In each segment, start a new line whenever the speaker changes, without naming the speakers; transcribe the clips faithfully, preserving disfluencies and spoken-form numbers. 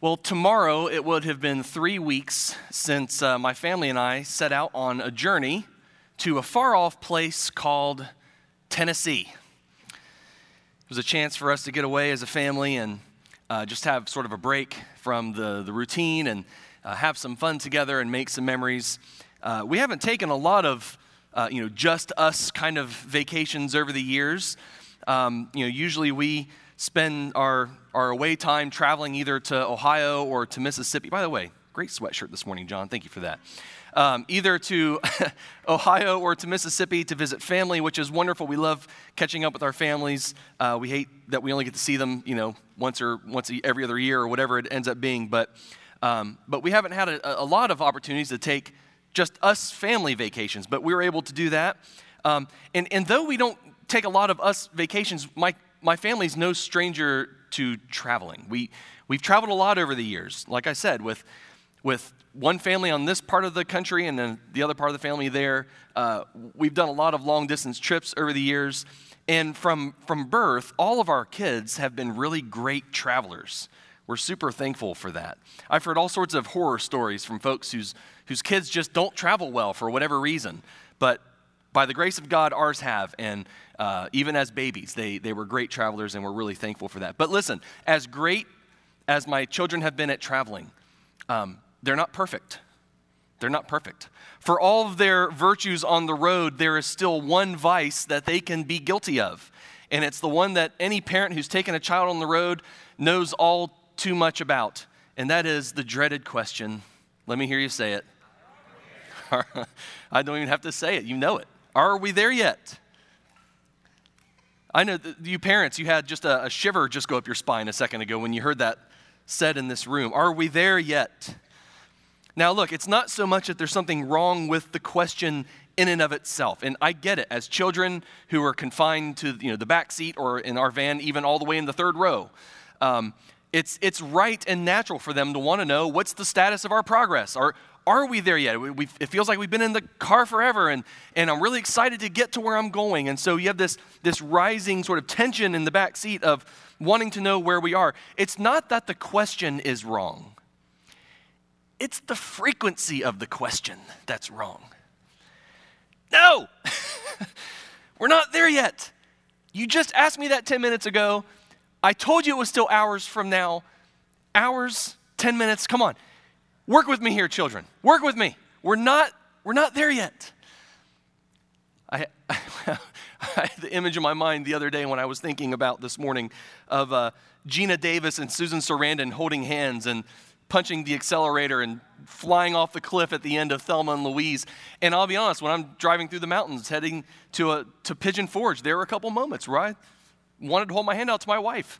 Well, tomorrow it would have been three weeks since uh, my family and I set out on a journey to a far-off place called Tennessee. It was a chance for us to get away as a family and uh, just have sort of a break from the, the routine and uh, have some fun together and make some memories. Uh, we haven't taken a lot of, uh, you know, just us kind of vacations over the years. Um, you know, usually we spend our, our away time traveling either to Ohio or to Mississippi. By the way, great sweatshirt this morning, John. Thank you for that. Um, either to Ohio or to Mississippi to visit family, which is wonderful. We love catching up with our families. Uh, we hate that we only get to see them, you know, once or once every other year or whatever it ends up being. But um, but we haven't had a, a lot of opportunities to take just us family vacations. But we were able to do that. Um, and and though we don't take a lot of us vacations, my My family's no stranger to traveling. We, we've traveled a lot over the years, like I said, with, with one family on this part of the country and then the other part of the family there. Uh, we've done a lot of long-distance trips over the years. And from, from birth, all of our kids have been really great travelers. We're super thankful for that. I've heard all sorts of horror stories from folks whose, whose kids just don't travel well for whatever reason. But by the grace of God, ours have, and uh, even as babies, they, they were great travelers, and we're really thankful for that. But listen, as great as my children have been at traveling, um, they're not perfect. They're not perfect. For all of their virtues on the road, there is still one vice that they can be guilty of, and it's the one that any parent who's taken a child on the road knows all too much about, and that is the dreaded question. Let me hear you say it. I don't even have to say it. You know it. Are we there yet? I know that you parents, you had just a, a shiver just go up your spine a second ago when you heard that said in this room. Are we there yet? Now look, it's not so much that there's something wrong with the question in and of itself. And I get it, as children who are confined to, you know, the back seat or in our van, even all the way in the third row, um, it's, it's right and natural for them to want to know what's the status of our progress. Are, Are we there yet? We, we, it feels like we've been in the car forever, and, and I'm really excited to get to where I'm going. And so you have this, this rising sort of tension in the back seat of wanting to know where we are. It's not that the question is wrong. It's the frequency of the question that's wrong. No, we're not there yet. You just asked me that ten minutes ago. I told you it was still hours from now. Hours, ten minutes, come on. Work with me here, children. Work with me. We're not, we're not there yet. I, I, I had the image in my mind the other day when I was thinking about this morning of uh, Gina Davis and Susan Sarandon holding hands and punching the accelerator and flying off the cliff at the end of Thelma and Louise. And I'll be honest, when I'm driving through the mountains heading to a, to Pigeon Forge, there were a couple moments where I wanted to hold my hand out to my wife.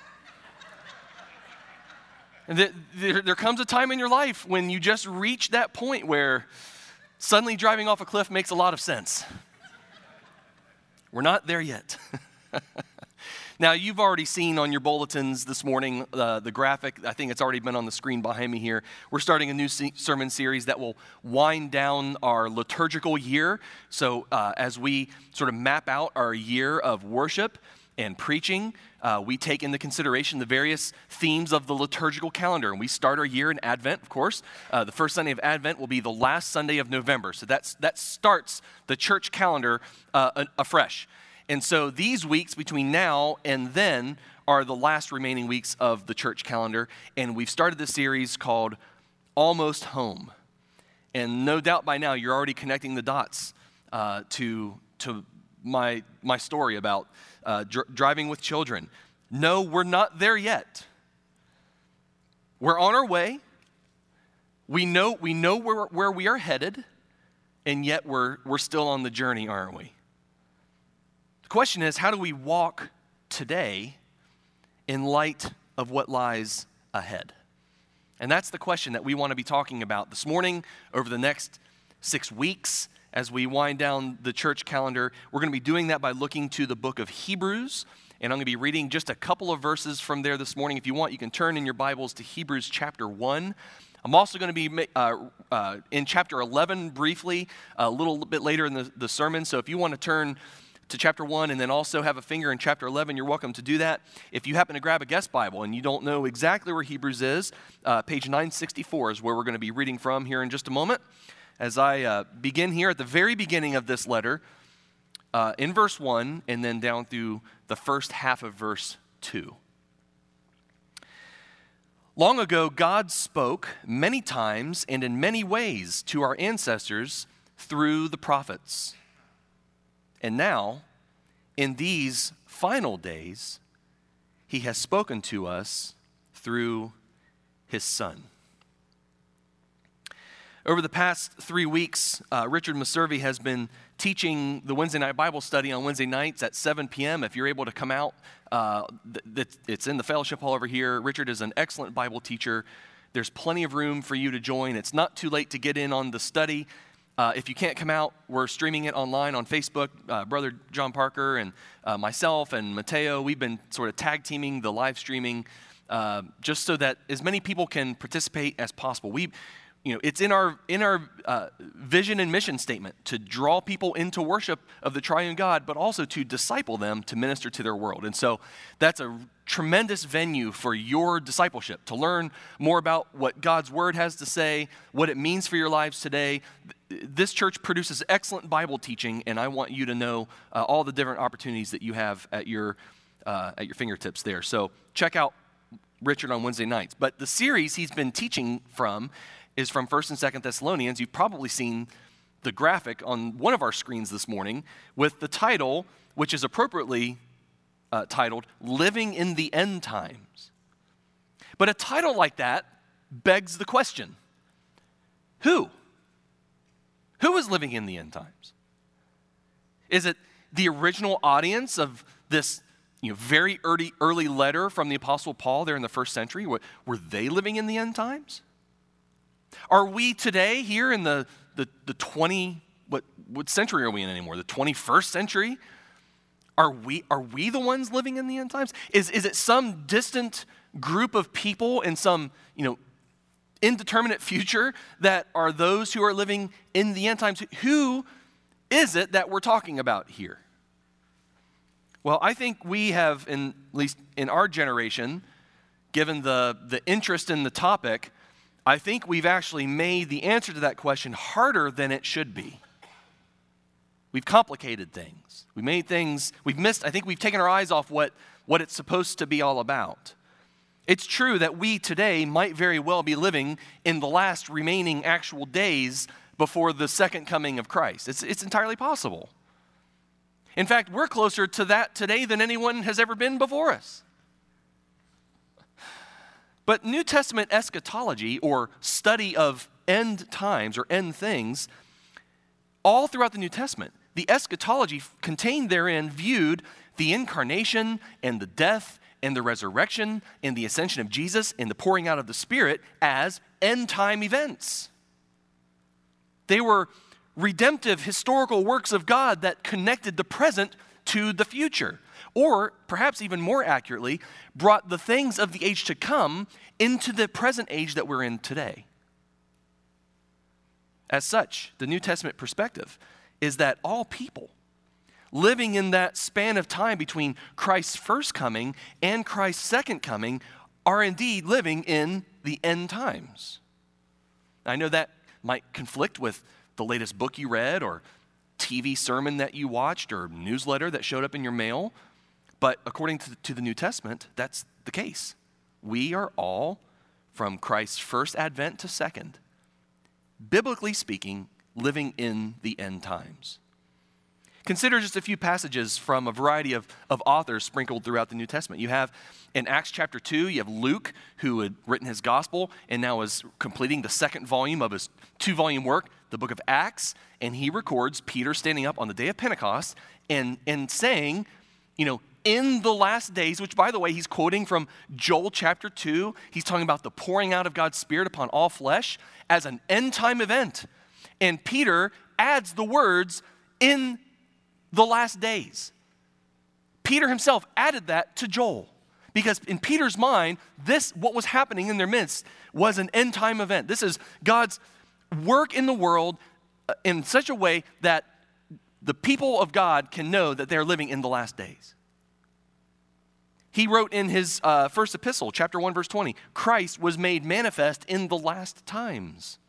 And there, there comes a time in your life when you just reach that point where suddenly driving off a cliff makes a lot of sense. We're not there yet. Now, you've already seen on your bulletins this morning uh, the graphic. I think it's already been on the screen behind me here. We're starting a new se- sermon series that will wind down our liturgical year. So uh, as we sort of map out our year of worship and preaching, uh, we take into consideration the various themes of the liturgical calendar. And we start our year in Advent, of course. Uh, the first Sunday of Advent will be the last Sunday of November. So that's, that starts the church calendar uh, afresh. And so these weeks between now and then are the last remaining weeks of the church calendar. And we've started this series called Almost Home. And no doubt by now you're already connecting the dots uh, to, to my, my story about Uh, dr- driving with children. No, we're not there yet. We're on our way. We know we know where, where we are headed, and yet we're we're still on the journey, aren't we? The question is, how do we walk today in light of what lies ahead? And that's the question that we want to be talking about this morning, over the next six weeks. As we wind down the church calendar, we're going to be doing that by looking to the book of Hebrews, and I'm going to be reading just a couple of verses from there this morning. If you want, you can turn in your Bibles to Hebrews chapter one. I'm also going to be uh, uh, in chapter eleven briefly, a little bit later in the, the sermon, so if you want to turn to chapter one and then also have a finger in chapter eleven, you're welcome to do that. If you happen to grab a guest Bible and you don't know exactly where Hebrews is, uh, page nine sixty-four is where we're going to be reading from here in just a moment. As I uh, begin here at the very beginning of this letter, uh, in verse one, and then down through the first half of verse two. Long ago, God spoke many times and in many ways to our ancestors through the prophets. And now, in these final days, he has spoken to us through his Son. Over the past three weeks, uh, Richard Meservey has been teaching the Wednesday night Bible study on Wednesday nights at seven p.m. If you're able to come out, uh, th- it's in the fellowship hall over here. Richard is an excellent Bible teacher. There's plenty of room for you to join. It's not too late to get in on the study. Uh, if you can't come out, we're streaming it online on Facebook. Uh, Brother John Parker and uh, myself and Mateo, we've been sort of tag teaming the live streaming uh, just so that as many people can participate as possible. We, you know, it's in our in our uh, vision and mission statement to draw people into worship of the triune God, but also to disciple them to minister to their world. And so that's a tremendous venue for your discipleship, to learn more about what God's word has to say, what it means for your lives today. This church produces excellent Bible teaching, and I want you to know uh, all the different opportunities that you have at your uh, at your fingertips there. So check out Richard on Wednesday nights. But the series he's been teaching from is from First and Second Thessalonians. You've probably seen the graphic on one of our screens this morning with the title, which is appropriately uh, titled, Living in the End Times. But a title like that begs the question, who? Who is living in the end times? Is it the original audience of this you know, very early, early letter from the Apostle Paul there in the first century? Were, were they living in the end times? Are we today here in the, the, the twenty, what, what century are we in anymore? The twenty-first century? Are we, are we the ones living in the end times? Is, is it some distant group of people in some, you know, indeterminate future that are those who are living in the end times? Who is it that we're talking about here? Well, I think we have, in, at least in our generation, given the, the interest in the topic, I think we've actually made the answer to that question harder than it should be. We've complicated things. We made things, we've missed, I think we've taken our eyes off what, what it's supposed to be all about. It's true that we today might very well be living in the last remaining actual days before the second coming of Christ. It's, it's entirely possible. In fact, we're closer to that today than anyone has ever been before us. But New Testament eschatology, or study of end times or end things, all throughout the New Testament, the eschatology contained therein viewed the incarnation and the death and the resurrection and the ascension of Jesus and the pouring out of the Spirit as end-time events. They were redemptive historical works of God that connected the present to the future, or perhaps even more accurately, brought the things of the age to come into the present age that we're in today. As such, the New Testament perspective is that all people living in that span of time between Christ's first coming and Christ's second coming are indeed living in the end times. I know that might conflict with the latest book you read or T V sermon that you watched or newsletter that showed up in your mail, but according to, to the New Testament, that's the case. We are all, from Christ's first advent to second, biblically speaking, living in the end times. Consider just a few passages from a variety of, of authors sprinkled throughout the New Testament. You have in Acts chapter two, you have Luke, who had written his gospel and now is completing the second volume of his two-volume work, the book of Acts, and he records Peter standing up on the day of Pentecost and, and saying, you know, in the last days, which by the way, he's quoting from Joel chapter two, he's talking about the pouring out of God's Spirit upon all flesh as an end-time event. And Peter adds the words, in the last days. Peter himself added that to Joel because in Peter's mind, this, what was happening in their midst, was an end-time event. This is God's work in the world in such a way that the people of God can know that they're living in the last days. He wrote in his uh, first epistle, chapter one, verse twenty, Christ was made manifest in the last times.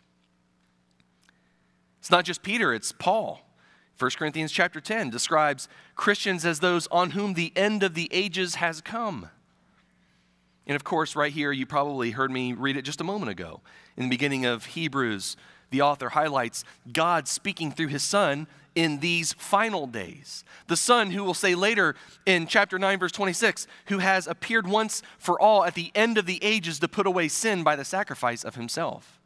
It's not just Peter, it's Paul. First Corinthians chapter ten describes Christians as those on whom the end of the ages has come. And of course, right here, you probably heard me read it just a moment ago. In the beginning of Hebrews, the author highlights God speaking through his Son in these final days. The Son who will say later in chapter nine, verse twenty-six, who has appeared once for all at the end of the ages to put away sin by the sacrifice of himself.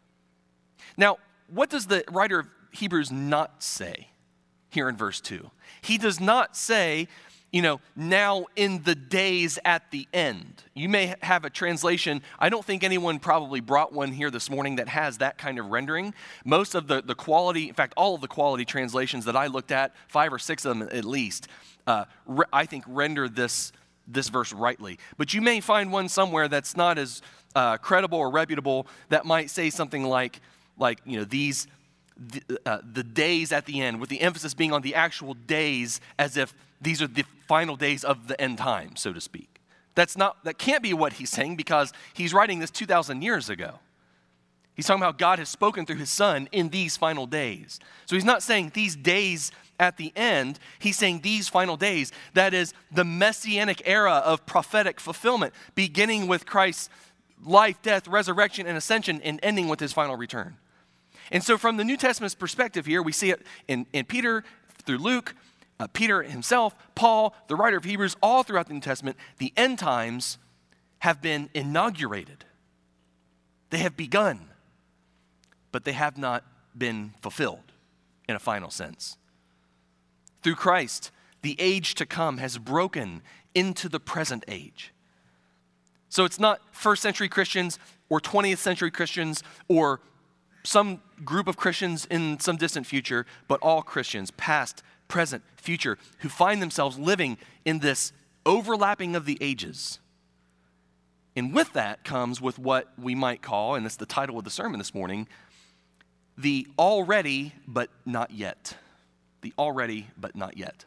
Now, what does the writer of Hebrews not say here in verse two? He does not say, you know, now in the days at the end. You may have a translation. I don't think anyone probably brought one here this morning that has that kind of rendering. Most of the, the quality, in fact, all of the quality translations that I looked at, five or six of them at least, uh, re- I think render this, this verse rightly. But you may find one somewhere that's not as uh, credible or reputable that might say something like, like you know, these, the, uh, the days at the end, with the emphasis being on the actual days as if these are the final days of the end time, so to speak. That's not, that can't be what he's saying because he's writing this two thousand years ago. He's talking about God has spoken through his Son in these final days. So he's not saying these days at the end. He's saying these final days. That is the messianic era of prophetic fulfillment, beginning with Christ's life, death, resurrection, and ascension, and ending with his final return. And so from the New Testament's perspective here, we see it in, in Peter, through Luke, Uh, Peter himself, Paul, the writer of Hebrews, all throughout the New Testament, the end times have been inaugurated. They have begun, but they have not been fulfilled in a final sense. Through Christ, the age to come has broken into the present age. So it's not first century Christians or twentieth century Christians or some group of Christians in some distant future, but all Christians, past, present, future, who find themselves living in this overlapping of the ages. And with that comes with what we might call, and it's the title of the sermon this morning, the already but not yet. The already but not yet.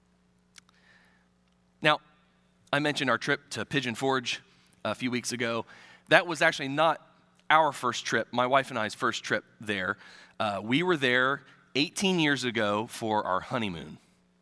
Now, I mentioned our trip to Pigeon Forge a few weeks ago. That was actually not our first trip, my wife and I's first trip there. Uh, we were there eighteen years ago for our honeymoon.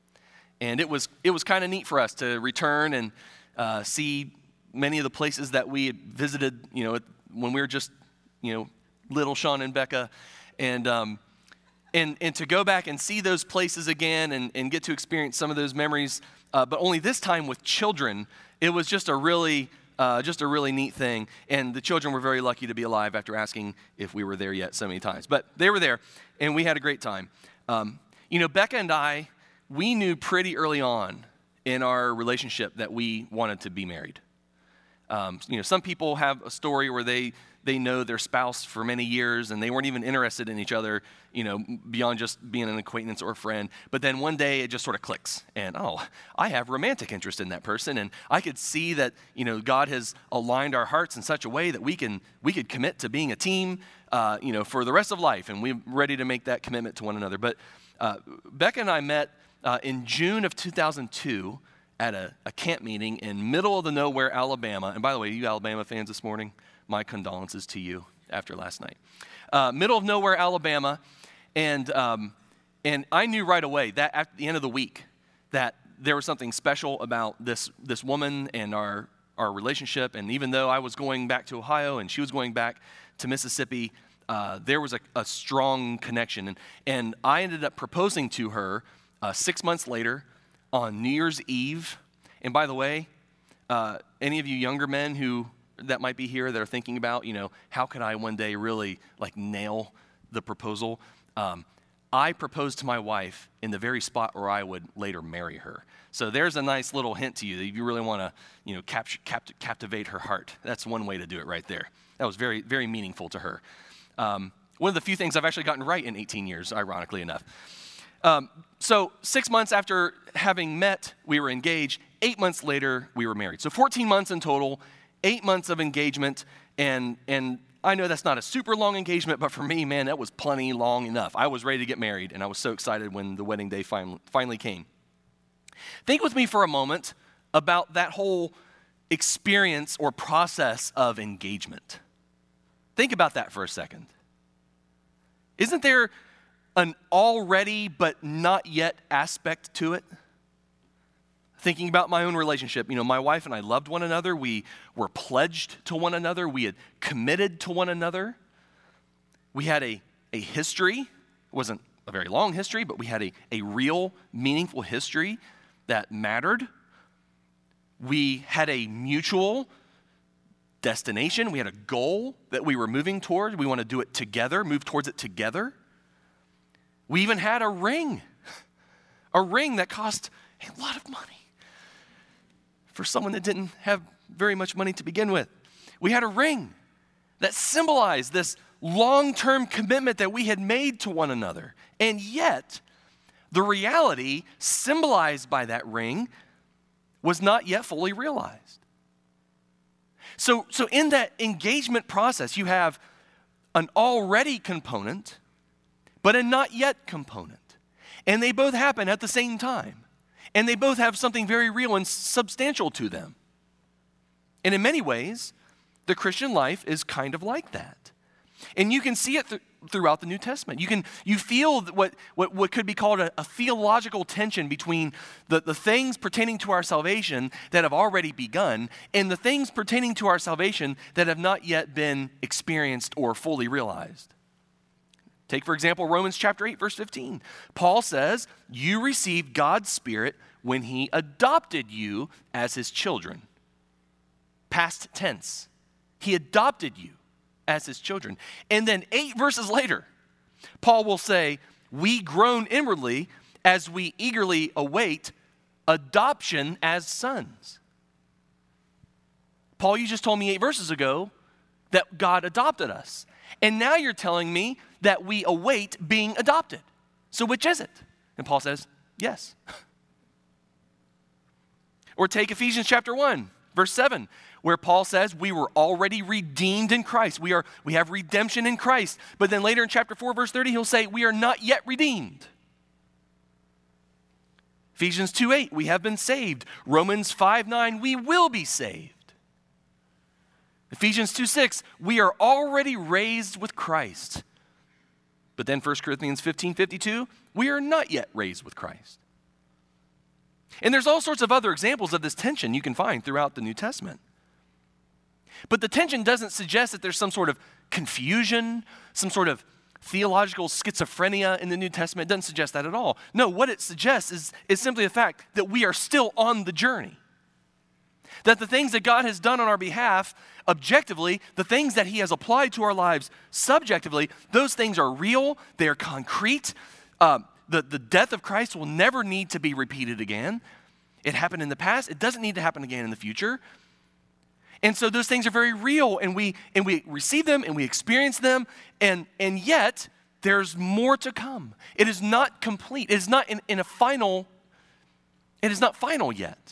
And it was it was kind of neat for us to return and uh, see many of the places that we had visited, you know, when we were just, you know, little Sean and Becca. And um, and and to go back and see those places again and, and get to experience some of those memories, uh, but only this time with children, it was just a really, uh, just a really neat thing. And the children were very lucky to be alive after asking if we were there yet so many times. But they were there, and we had a great time. Um, you know, Becca and I, we knew pretty early on in our relationship that we wanted to be married. Um, you know, some people have a story where they they know their spouse for many years and they weren't even interested in each other, you know, beyond just being an acquaintance or a friend. But then one day it just sort of clicks and, oh, I have romantic interest in that person. And I could see that, you know, God has aligned our hearts in such a way that we can we could commit to being a team, uh, you know, for the rest of life. And we're ready to make that commitment to one another. But uh, Becca and I met uh, in June of two thousand two at a, a camp meeting in middle of the nowhere, Alabama. And by the way, you Alabama fans this morning, my condolences to you after last night. Uh, middle of nowhere, Alabama. And um, and I knew right away that at the end of the week that there was something special about this this woman and our, our relationship. And even though I was going back to Ohio and she was going back to Mississippi, uh, there was a, a strong connection. And, and I ended up proposing to her uh, six months later on New Year's Eve. And by the way, uh, any of you younger men who that might be here that are thinking about, you know, how could I one day really like nail the proposal? Um, I proposed to my wife in the very spot where I would later marry her. So there's a nice little hint to you that if you really want to, you know, capture, capt- captivate her heart, that's one way to do it right there. That was very, very meaningful to her. Um, one of the few things I've actually gotten right in eighteen years, ironically enough. Um, so six months after having met, we were engaged. Eight months later, we were married. So fourteen months in total, eight months of engagement, and and I know that's not a super long engagement, but for me, man, that was plenty long enough. I was ready to get married, and I was so excited when the wedding day fin- finally came. Think with me for a moment about that whole experience or process of engagement. Think about that for a second. Isn't there an already but not yet aspect to it? Thinking about my own relationship, you know, my wife and I loved one another. We were pledged to one another. We had committed to one another. We had a, a history. It wasn't a very long history, but we had a, a real, meaningful history that mattered. We had a mutual destination. We had a goal that we were moving toward. We want to do it together, move towards it together. We even had a ring, a ring that cost a lot of money for someone that didn't have very much money to begin with. We had a ring that symbolized this long-term commitment that we had made to one another. And yet, the reality symbolized by that ring was not yet fully realized. So, so in that engagement process, you have an already component, but a not yet component. And they both happen at the same time. And they both have something very real and substantial to them. And in many ways, the Christian life is kind of like that. And you can see it th- throughout the New Testament. You can you feel what, what, what could be called a, a theological tension between the, the things pertaining to our salvation that have already begun and the things pertaining to our salvation that have not yet been experienced or fully realized. Take, for example, Romans chapter eight, verse fifteen. Paul says, you received God's Spirit when he adopted you as his children. Past tense. He adopted you as his children. And then eight verses later, Paul will say, we groan inwardly as we eagerly await adoption as sons. Paul, you just told me eight verses ago that God adopted us. And now you're telling me that we await being adopted. So which is it? And Paul says, yes. Or take Ephesians chapter one, verse seven, where Paul says we were already redeemed in Christ. We are we have redemption in Christ. But then later in chapter four, verse thirty, he'll say we are not yet redeemed. Ephesians two eight, we have been saved. Romans five nine, we will be saved. Ephesians two six, we are already raised with Christ. But then First Corinthians fifteen fifty-two, we are not yet raised with Christ. And there's all sorts of other examples of this tension you can find throughout the New Testament. But the tension doesn't suggest that there's some sort of confusion, some sort of theological schizophrenia in the New Testament. It doesn't suggest that at all. No, what it suggests is, is simply the fact that we are still on the journey. That the things that God has done on our behalf, objectively, the things that he has applied to our lives subjectively, those things are real, they are concrete. Uh, the, the death of Christ will never need to be repeated again. It happened in the past, it doesn't need to happen again in the future. And so those things are very real, and we and we receive them and we experience them, and, and yet there's more to come. It is not complete. It is not in, in a final, it is not final yet.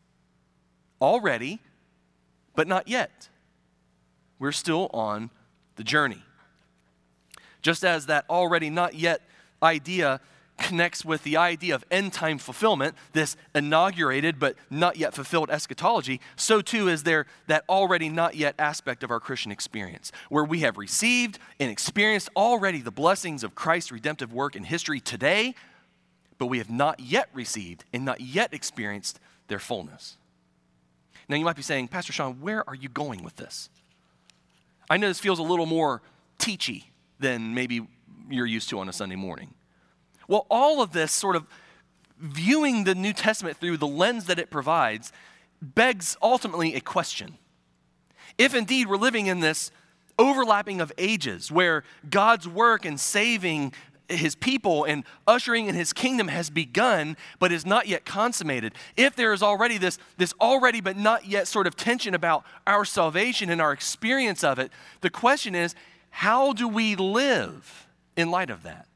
Already, but not yet. We're still on the journey. Just as that already not yet idea connects with the idea of end time fulfillment, this inaugurated but not yet fulfilled eschatology, so too is there that already not yet aspect of our Christian experience, where we have received and experienced already the blessings of Christ's redemptive work in history today, but we have not yet received and not yet experienced their fullness. Now you might be saying, Pastor Sean, where are you going with this? I know this feels a little more teachy than maybe you're used to on a Sunday morning. Well, all of this sort of viewing the New Testament through the lens that it provides begs ultimately a question. If indeed we're living in this overlapping of ages where God's work in saving his people and ushering in his kingdom has begun but is not yet consummated, if there is already this, this already but not yet sort of tension about our salvation and our experience of it, the question is, how do we live in light of that?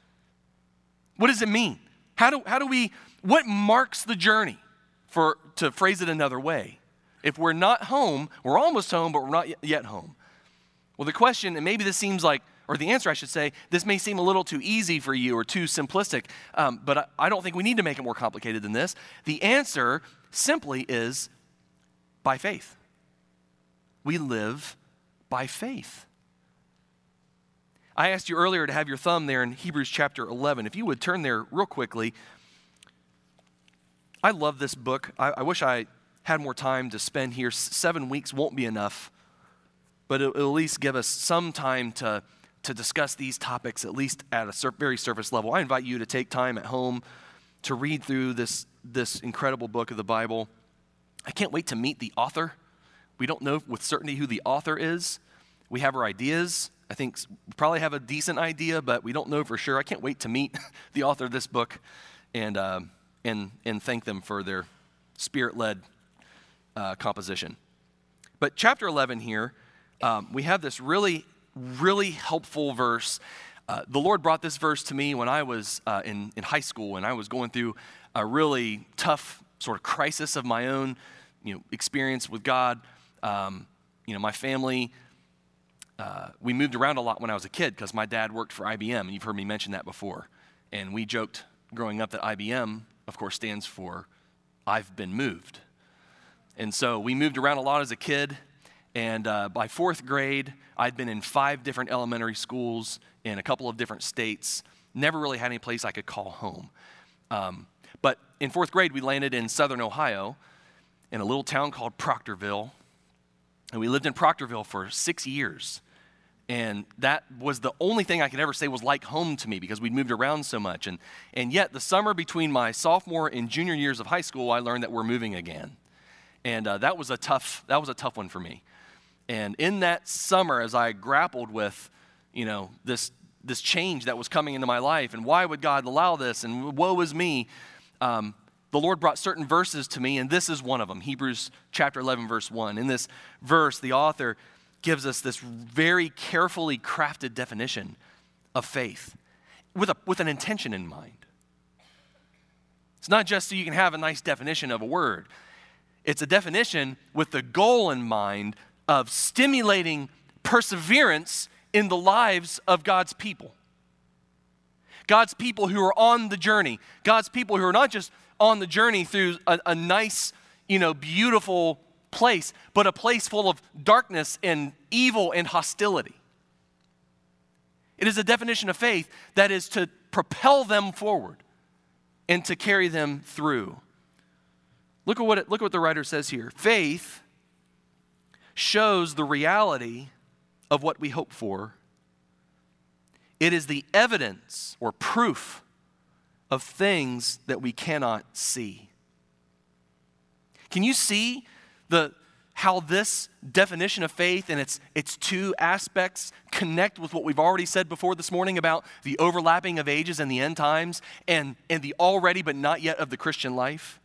What does it mean? How do, how do we, what marks the journey, for to phrase it another way? If we're not home, we're almost home, but we're not yet home. Well, the question, and maybe this seems like, or the answer I should say, this may seem a little too easy for you or too simplistic, um, but I, I don't think we need to make it more complicated than this. The answer simply is by faith. We live by faith. I asked you earlier to have your thumb there in Hebrews chapter eleven. If you would turn there real quickly. I love this book. I, I wish I had more time to spend here. Seven weeks won't be enough, but it'll, it'll at least give us some time to, to discuss these topics, at least at a sur- very surface level. I invite you to take time at home to read through this, this incredible book of the Bible. I can't wait to meet the author. We don't know with certainty who the author is. We have our ideas. I think we probably have a decent idea, but we don't know for sure. I can't wait to meet the author of this book and uh, and and thank them for their spirit-led uh, composition. But chapter eleven here, um, we have this really, really helpful verse. Uh, the Lord brought this verse to me when I was uh, in, in high school, and I was going through a really tough sort of crisis of my own, you know, experience with God. Um, you know, my family, uh, we moved around a lot when I was a kid because my dad worked for I B M, and you've heard me mention that before. And we joked growing up that I B M, of course, stands for I've been moved. And so we moved around a lot as a kid, and uh, by fourth grade, I'd been in five different elementary schools in a couple of different states, never really had any place I could call home. Um, but in fourth grade, we landed in southern Ohio in a little town called Proctorville, and we lived in Proctorville for six years. And that was the only thing I could ever say was like home to me because we'd moved around so much. And, and yet, the summer between my sophomore and junior years of high school, I learned that we're moving again. And uh, that was a tough, that was a tough one for me. And in that summer, as I grappled with, you know, this this change that was coming into my life, and why would God allow this, and woe is me, um, the Lord brought certain verses to me, and this is one of them, Hebrews chapter eleven, verse one. In this verse, the author gives us this very carefully crafted definition of faith with a with an intention in mind. It's not just so you can have a nice definition of a word. It's a definition with the goal in mind of stimulating perseverance in the lives of God's people. God's people who are on the journey. God's people who are not just on the journey through a, a nice, you know, beautiful place, but a place full of darkness and evil and hostility. It is a definition of faith that is to propel them forward and to carry them through. Look at what it, look at what the writer says here. Faith shows the reality of what we hope for. It is the evidence or proof of things that we cannot see. Can you see the how this definition of faith and its its two aspects connect with what we've already said before this morning about the overlapping of ages and the end times and, and the already but not yet of the Christian life?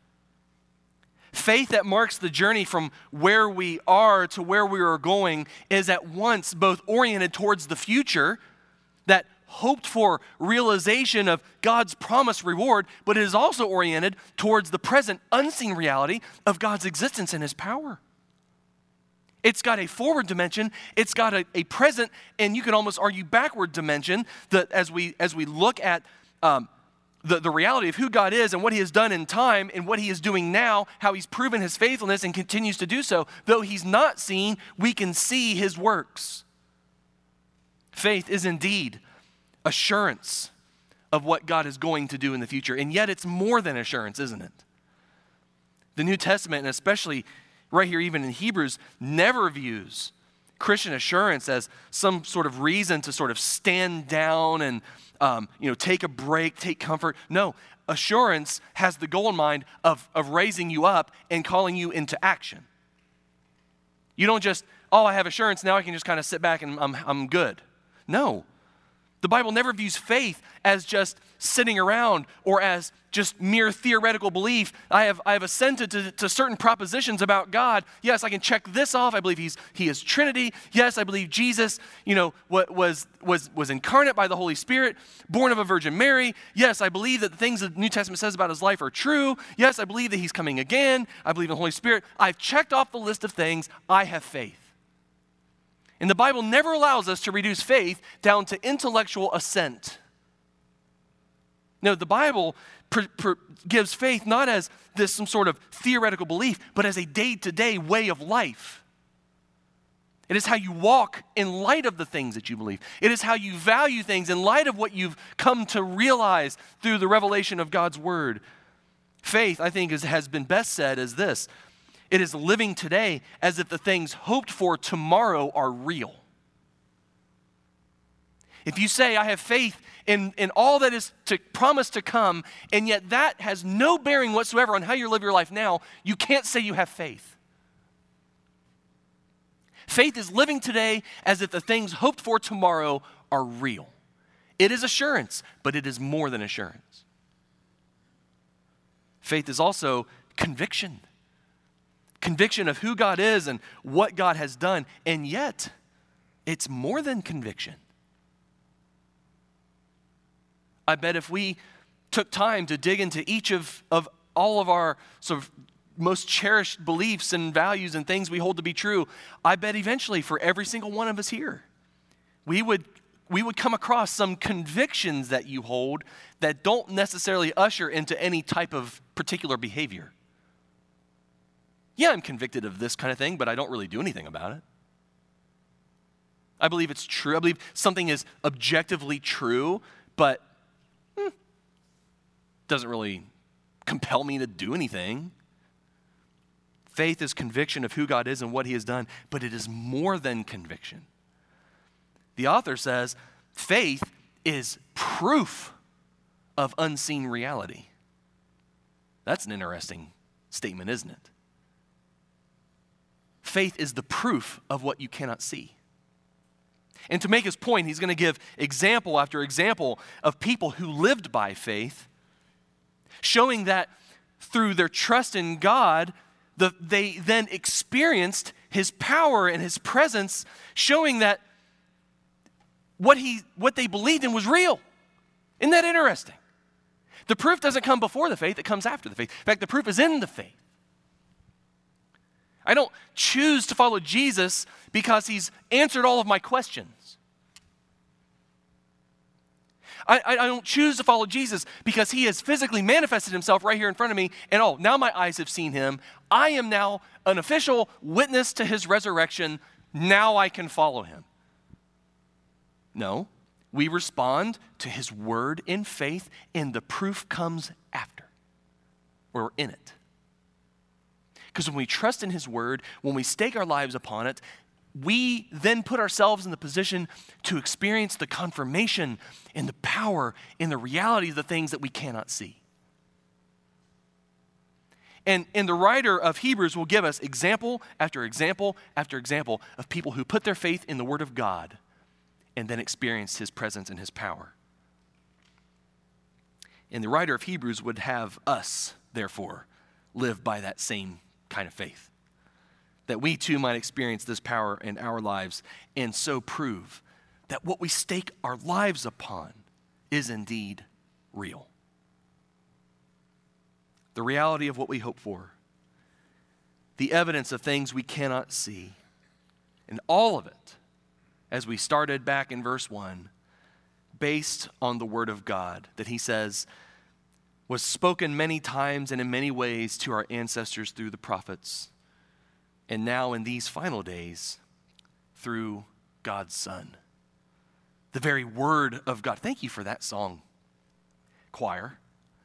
Faith that marks the journey from where we are to where we are going is at once both oriented towards the future, that hoped for realization of God's promised reward, but it is also oriented towards the present unseen reality of God's existence and His power. It's got a forward dimension, it's got a, a present, and you can almost argue backward dimension that as we as we look at um, The, the reality of who God is and what He has done in time and what He is doing now, how He's proven His faithfulness and continues to do so. Though He's not seen, we can see His works. Faith is indeed assurance of what God is going to do in the future. And yet it's more than assurance, isn't it? The New Testament, and especially right here even in Hebrews, never views Christian assurance as some sort of reason to sort of stand down and Um, you know, take a break, take comfort. No, assurance has the goal in mind of, of raising you up and calling you into action. You don't just, oh, I have assurance, now I can just kind of sit back and I'm, I'm good. No. The Bible never views faith as just sitting around or as just mere theoretical belief. I have I have assented to, to certain propositions about God. Yes, I can check this off. I believe He's He is Trinity. Yes, I believe Jesus, you know, was was was incarnate by the Holy Spirit, born of a Virgin Mary. Yes, I believe that the things the New Testament says about His life are true. Yes, I believe that He's coming again. I believe in the Holy Spirit. I've checked off the list of things. I have faith. And the Bible never allows us to reduce faith down to intellectual assent. No, the Bible pr- pr- gives faith not as this some sort of theoretical belief, but as a day-to-day way of life. It is how you walk in light of the things that you believe. It is how you value things in light of what you've come to realize through the revelation of God's word. Faith, I think, is, has been best said as this: it is living today as if the things hoped for tomorrow are real. If you say, I have faith in, in all that is to promise to come, and yet that has no bearing whatsoever on how you live your life now, you can't say you have faith. Faith is living today as if the things hoped for tomorrow are real. It is assurance, but it is more than assurance. Faith is also conviction. Conviction of who God is and what God has done, and yet it's more than conviction. I bet if we took time to dig into each of, of all of our sort of most cherished beliefs and values and things we hold to be true, I bet eventually for every single one of us here, we would we would come across some convictions that you hold that don't necessarily usher into any type of particular behavior. Yeah, I'm convicted of this kind of thing, but I don't really do anything about it. I believe it's true. I believe something is objectively true, but hmm, doesn't really compel me to do anything. Faith is conviction of who God is and what he has done, but it is more than conviction. The author says faith is proof of unseen reality. That's an interesting statement, isn't it? Faith is the proof of what you cannot see. And to make his point, he's going to give example after example of people who lived by faith, showing that through their trust in God, The, they then experienced his power and his presence, showing that what he what they believed in was real. Isn't that interesting? The proof doesn't come before the faith, it comes after the faith. In fact, the proof is in the faith. I don't choose to follow Jesus because he's answered all of my questions. I, I don't choose to follow Jesus because he has physically manifested himself right here in front of me, and oh, now my eyes have seen him. I am now an official witness to his resurrection. Now I can follow him. No, we respond to his word in faith, and the proof comes after. We're in it. Because when we trust in his word, when we stake our lives upon it, we then put ourselves in the position to experience the confirmation and the power and the reality of the things that we cannot see. And, and the writer of Hebrews will give us example after example after example of people who put their faith in the Word of God and then experienced his presence and his power. And the writer of Hebrews would have us, therefore, live by that same kind of faith, that we too might experience this power in our lives and so prove that what we stake our lives upon is indeed real. The reality of what we hope for, the evidence of things we cannot see, and all of it, as we started back in verse one, based on the word of God that he says was spoken many times and in many ways to our ancestors through the prophets, and now in these final days, through God's Son. The very word of God. Thank you for that song, choir.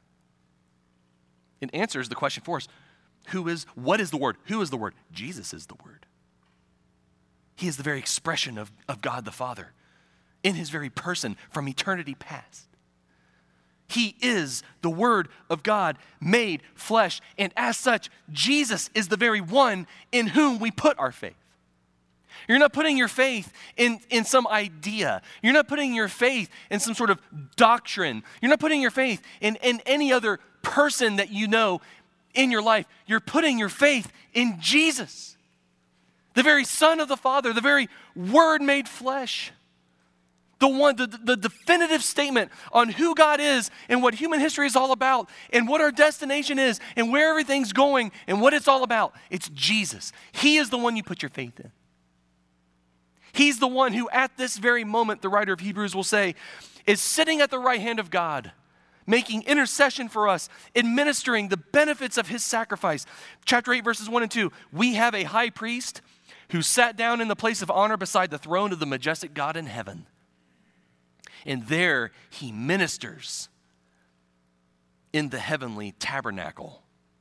It answers the question for us. Who is, what is the word? Who is the word? Jesus is the word. He is the very expression of, of God the Father in his very person from eternity past. He is the Word of God made flesh, and as such, Jesus is the very one in whom we put our faith. You're not putting your faith in, in some idea. You're not putting your faith in some sort of doctrine. You're not putting your faith in, in any other person that you know in your life. You're putting your faith in Jesus, the very Son of the Father, the very Word made flesh. The one, the, the definitive statement on who God is and what human history is all about and what our destination is and where everything's going and what it's all about. It's Jesus. He is the one you put your faith in. He's the one who at this very moment, the writer of Hebrews will say, is sitting at the right hand of God, making intercession for us, administering the benefits of his sacrifice. Chapter eight, verses one and two, we have a high priest who sat down in the place of honor beside the throne of the majestic God in heaven. And there he ministers in the heavenly tabernacle.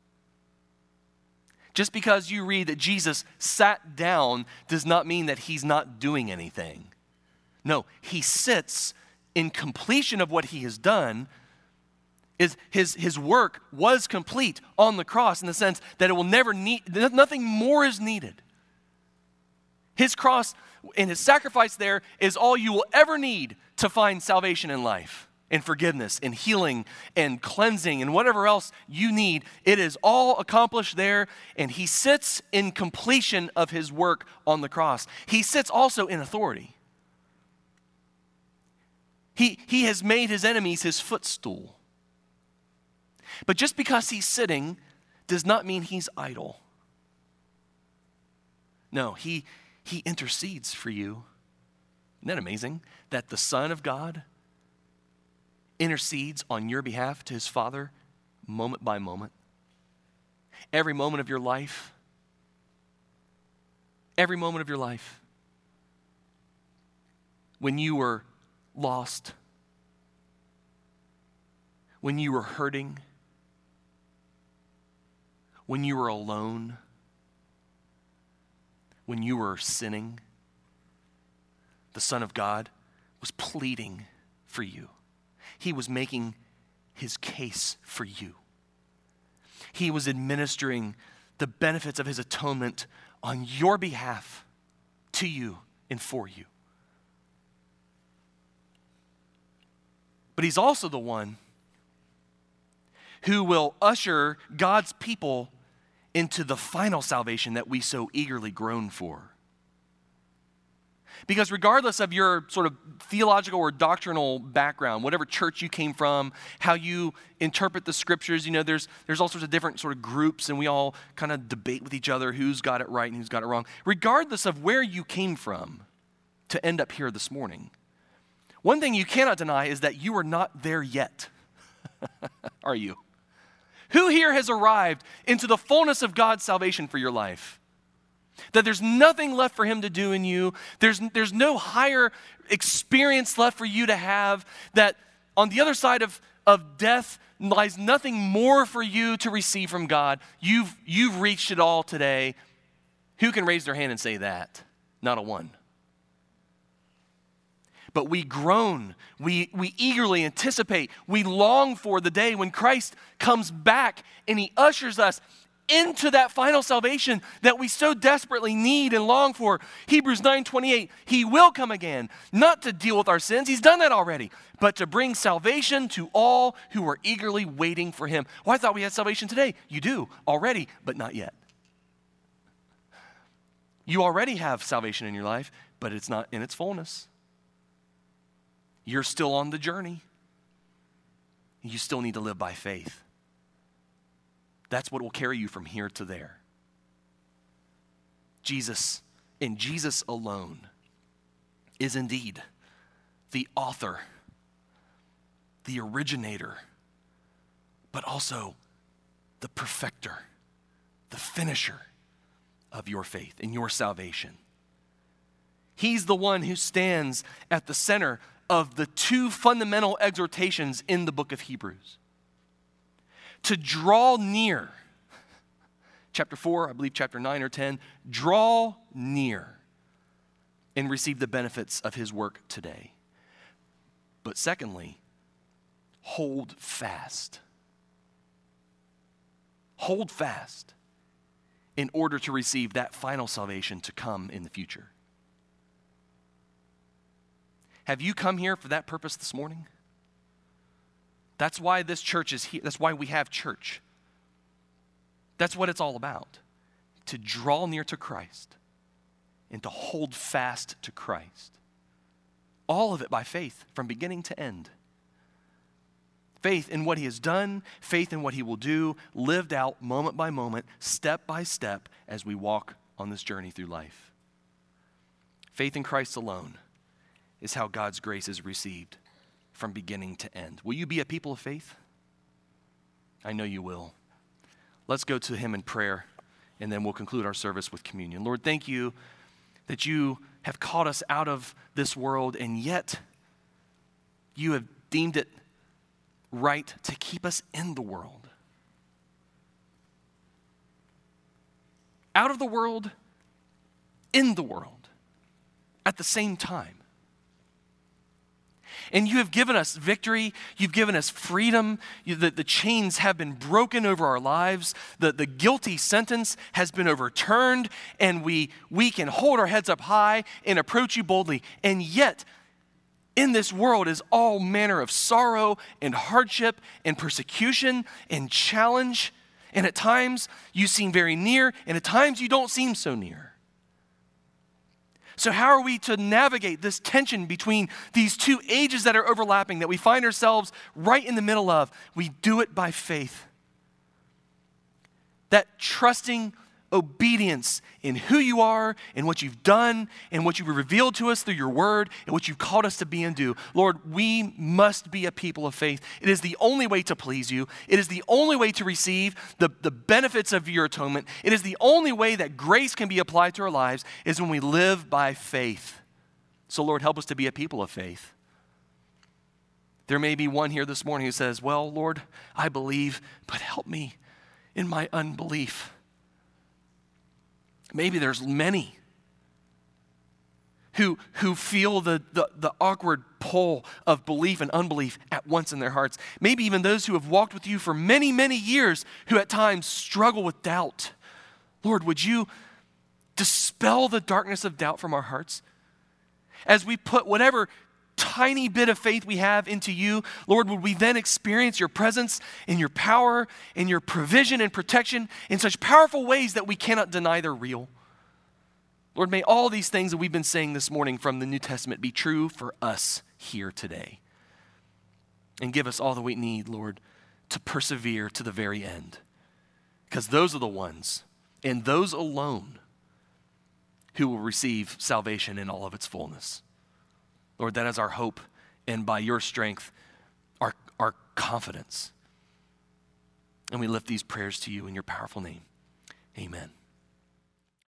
Just because you read that Jesus sat down does not mean that he's not doing anything. No, he sits in completion of what he has done. Is his, his work was complete on the cross in the sense that it will never need, nothing more is needed. His cross and his sacrifice there is all you will ever need to find salvation in life, and forgiveness, and healing, and cleansing, and whatever else you need. It is all accomplished there, and he sits in completion of his work on the cross. He sits also in authority. He, he has made his enemies his footstool. But just because he's sitting does not mean he's idle. No, he, he intercedes for you. Isn't that amazing? That the Son of God intercedes on your behalf to his Father moment by moment. Every moment of your life. Every moment of your life. When you were lost. When you were hurting. When you were alone. When you were sinning. The Son of God was pleading for you. He was making his case for you. He was administering the benefits of his atonement on your behalf to you and for you. But he's also the one who will usher God's people into the final salvation that we so eagerly groan for. Because regardless of your sort of theological or doctrinal background, whatever church you came from, how you interpret the scriptures, you know, there's there's all sorts of different sort of groups, and we all kind of debate with each other who's got it right and who's got it wrong. Regardless of where you came from to end up here this morning, one thing you cannot deny is that you are not there yet. Are you? Who here has arrived into the fullness of God's salvation for your life? That there's nothing left for him to do in you. There's, there's no higher experience left for you to have. That on the other side of, of death lies nothing more for you to receive from God. You've, you've reached it all today. Who can raise their hand and say that? Not a one. But we groan, we, we eagerly anticipate, we long for the day when Christ comes back and he ushers us into that final salvation that we so desperately need and long for. Hebrews nine twenty-eight, he will come again, not to deal with our sins, he's done that already, but to bring salvation to all who are eagerly waiting for him. Well, I thought we had salvation today. You do already, but not yet. You already have salvation in your life, but it's not in its fullness. You're still on the journey. You still need to live by faith. That's what will carry you from here to there. Jesus, and Jesus alone, is indeed the author, the originator, but also the perfecter, the finisher of your faith and your salvation. He's the one who stands at the center of the two fundamental exhortations in the book of Hebrews. To draw near, chapter four, I believe chapter nine or ten, draw near and receive the benefits of his work today. But secondly, hold fast. Hold fast in order to receive that final salvation to come in the future. Have you come here for that purpose this morning? That's why this church is here. That's why we have church. That's what it's all about. To draw near to Christ and to hold fast to Christ. All of it by faith from beginning to end. Faith in what he has done, faith in what he will do, lived out moment by moment, step by step as we walk on this journey through life. Faith in Christ alone is how God's grace is received from beginning to end. Will you be a people of faith? I know you will. Let's go to him in prayer, and then we'll conclude our service with communion. Lord, thank you that you have called us out of this world, and yet you have deemed it right to keep us in the world. Out of the world, in the world, at the same time. And you have given us victory. You've given us freedom. You, the, the chains have been broken over our lives. The, the guilty sentence has been overturned. And we, we can hold our heads up high and approach you boldly. And yet, in this world is all manner of sorrow and hardship and persecution and challenge. And at times, you seem very near. And at times, you don't seem so near. So how are we to navigate this tension between these two ages that are overlapping, that we find ourselves right in the middle of? We do it by faith. That trusting obedience in who you are and what you've done and what you've revealed to us through your word and what you've called us to be and do. Lord, we must be a people of faith. It is the only way to please you. It is the only way to receive the, the benefits of your atonement. It is the only way that grace can be applied to our lives is when we live by faith. So Lord, help us to be a people of faith. There may be one here this morning who says, well, Lord, I believe, but help me in my unbelief. Maybe there's many who, who feel the, the, the awkward pull of belief and unbelief at once in their hearts. Maybe even those who have walked with you for many, many years who at times struggle with doubt. Lord, would you dispel the darkness of doubt from our hearts? As we put whatever tiny bit of faith we have into you, Lord, would we then experience your presence and your power and your provision and protection in such powerful ways that we cannot deny they're real. Lord, may all these things that we've been saying this morning from the New Testament be true for us here today. And give us all that we need, Lord, to persevere to the very end. Because those are the ones, and those alone, who will receive salvation in all of its fullness. Lord, that is our hope, and by your strength, our, our confidence. And we lift these prayers to you in your powerful name. Amen.